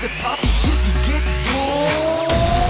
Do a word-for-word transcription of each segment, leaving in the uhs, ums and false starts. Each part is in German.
diese Party hier, die geht so.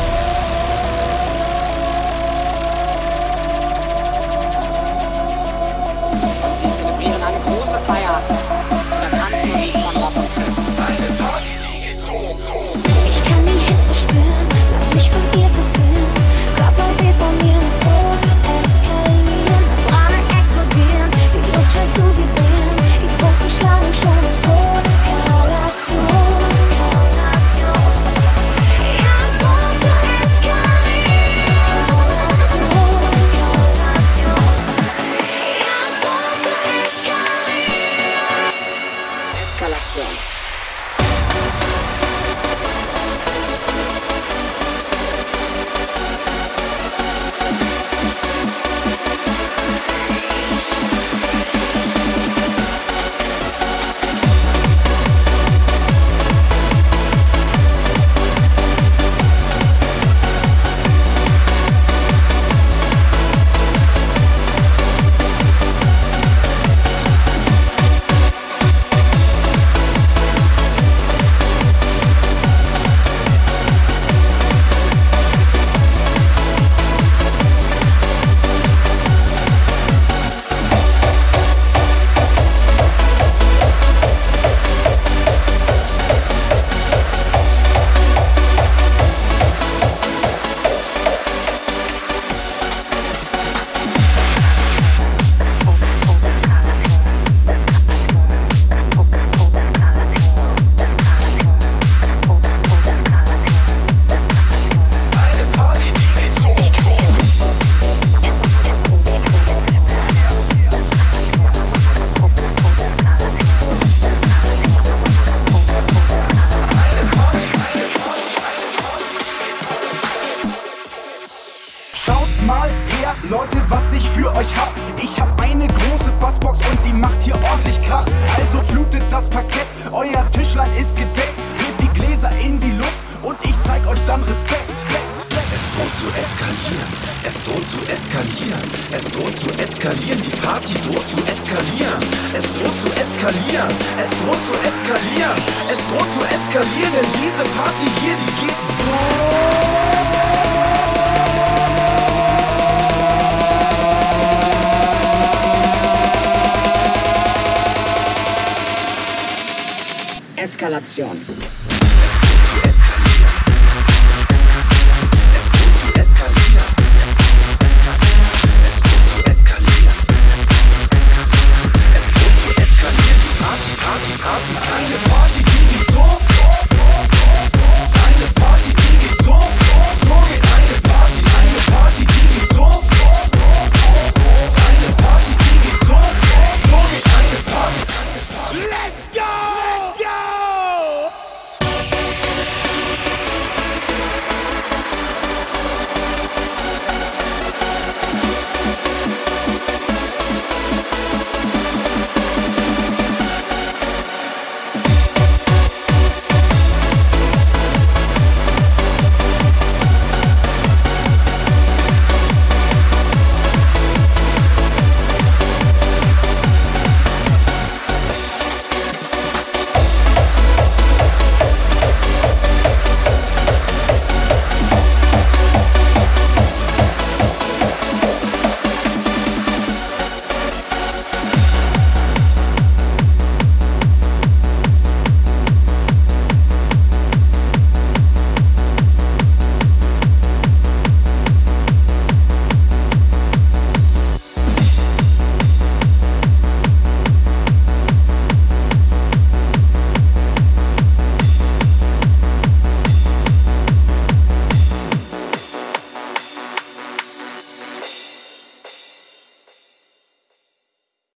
Sie zelebrieren eine große Feier zu der Tanzmusik von Rock und Film. Eine Party, die geht so, so. Ich kann die Hitze spüren, lass mich von ihr verführen. Körper deformieren, das Boot eskalieren. Brahne explodieren, die Luft scheint zu vibrieren. Die Funken schlagen schon, das Boot Eskalation. Eskalation. Ja, das Boot eskalieren. Eskalation. Ja, das Boot eskalieren. Eskalation. Eine Party, die geht so, so. Schaut mal her, Leute, was ich für euch hab. Ich hab eine große Bassbox und die macht hier ordentlich Krach. Also flutet das Parkett, euer Tischlein ist gedeckt. Hebt die Gläser in die Luft und ich zeig euch dann Respekt. Es droht zu eskalieren, es droht zu eskalieren, es droht zu eskalieren, die Party droht zu eskalieren, es droht zu eskalieren, es droht zu eskalieren, es droht zu eskalieren, denn diese Party hier, die geht so. Eskalation.